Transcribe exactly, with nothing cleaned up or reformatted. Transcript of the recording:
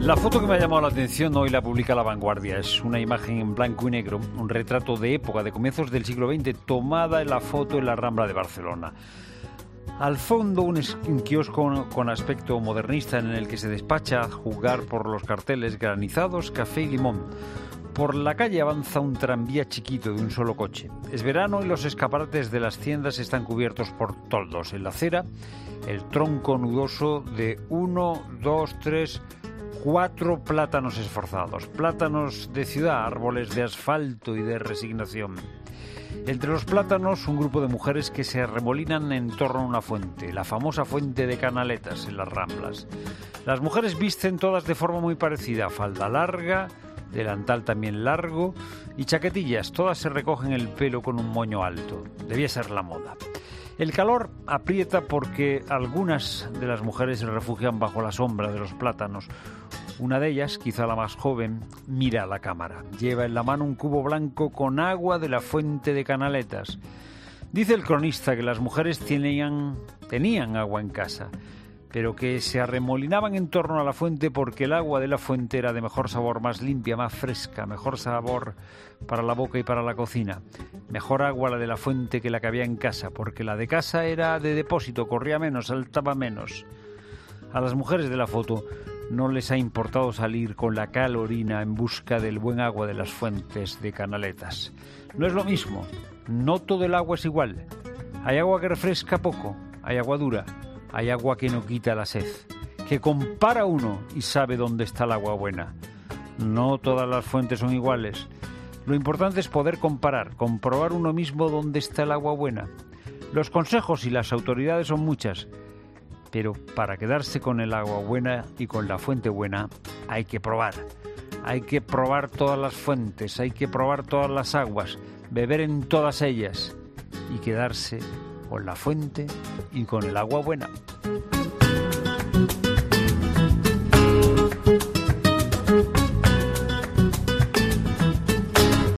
La foto que me ha llamado la atención hoy la publica La Vanguardia. Es una imagen en blanco y negro, un retrato de época de comienzos del siglo veinte, tomada en la foto en la Rambla de Barcelona. Al fondo un, es- un kiosco con aspecto modernista en el que se despacha a jugar por los carteles granizados, café y limón. Por la calle avanza un tranvía chiquito de un solo coche. Es verano y los escaparates de las tiendas están cubiertos por toldos. En la acera, el tronco nudoso de uno, dos, tres, cuatro plátanos esforzados. Plátanos de ciudad, árboles de asfalto y de resignación. Entre los plátanos, un grupo de mujeres que se arremolinan en torno a una fuente, la famosa fuente de Canaletas en las Ramblas. Las mujeres visten todas de forma muy parecida, falda larga, delantal también largo y chaquetillas, todas se recogen el pelo con un moño alto. Debía ser la moda. El calor aprieta porque algunas de las mujeres se refugian bajo la sombra de los plátanos. Una de ellas, quizá la más joven, mira a la cámara. Lleva en la mano un cubo blanco con agua de la fuente de Canaletas. Dice el cronista que las mujeres tenían, tenían agua en casa, pero que se arremolinaban en torno a la fuente porque el agua de la fuente era de mejor sabor, más limpia, más fresca, mejor sabor para la boca y para la cocina. Mejor agua la de la fuente que la que había en casa, porque la de casa era de depósito, corría menos, saltaba menos. A las mujeres de la foto no les ha importado salir con la calorina en busca del buen agua de las fuentes de Canaletas. No es lo mismo, no todo el agua es igual. Hay agua que refresca poco, hay agua dura, hay agua que no quita la sed, que compara uno y sabe dónde está el agua buena. No todas las fuentes son iguales. Lo importante es poder comparar, comprobar uno mismo dónde está el agua buena. Los consejos y las autoridades son muchas, pero para quedarse con el agua buena y con la fuente buena hay que probar. Hay que probar todas las fuentes, hay que probar todas las aguas, beber en todas ellas y quedarse con la fuente y con el agua buena.